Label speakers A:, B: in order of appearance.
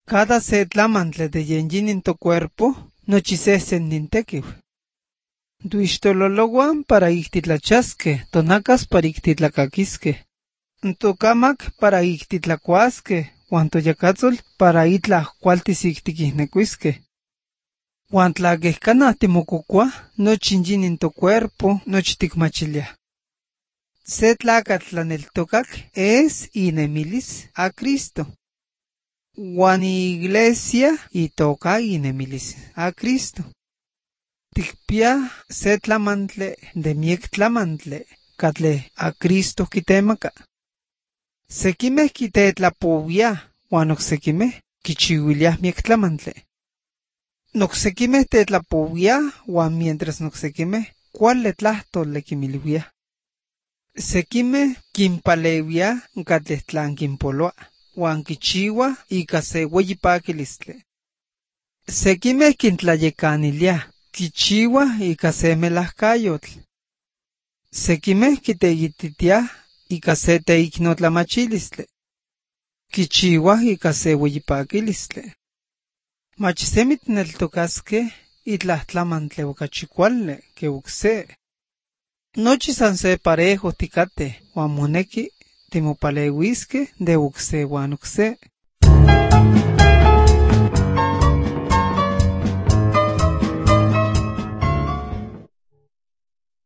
A: Cada se tlamantle de yenyin to cuerpo, nochisesen nintekiw. Tuixtolologuan para ictitlachasque, tonacas para ictitlacaquisque. Tocamak para ictitlacuasque, huan toyacatzol para itlah cualtis ictiquihnecuisque. Huan tlaquehcanah timocucua, nochinyin to cuerpo, nochiticmachilia. Se tlacatl tlaneltocac es inemilis a Cristo. Huan iglesia itoca inemilis a Cristo. Ticpia se tlamantle de miec tlamantle, catle a Cristo quitemaca. Sequimeh quitetlapovia, huan ocsequimeh quichiuiliah miec tlamantle. Nocsequimeh tetlapovia, huan mientras nocsequimeh cuale tlahtole quimilvia. Sequimeh quimpalevia catleh tlan quimpoloa, huan quichiua ica se ueyi paquilistle. Sequimeh quintlayecanilia, quichiua ica se melahcayotl. Sequimeh quiteititia ica se teicnotlamachilistle. Quichiua ica se ueyi paquilistle. Mach semi tneltocasque itlah tlamantle ocachi cuale que ocse. Nochi san se parejo ticate, huan moneki timopaleuisque de ocse huan ocse.